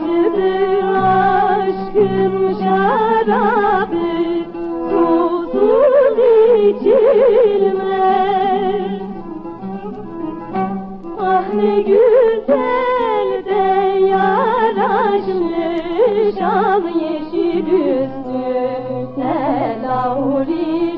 acıdır aşkın şarabı, tuzsuz içilmez. Ah ne güzel de yaraşmış al yeşil üstüne lavri.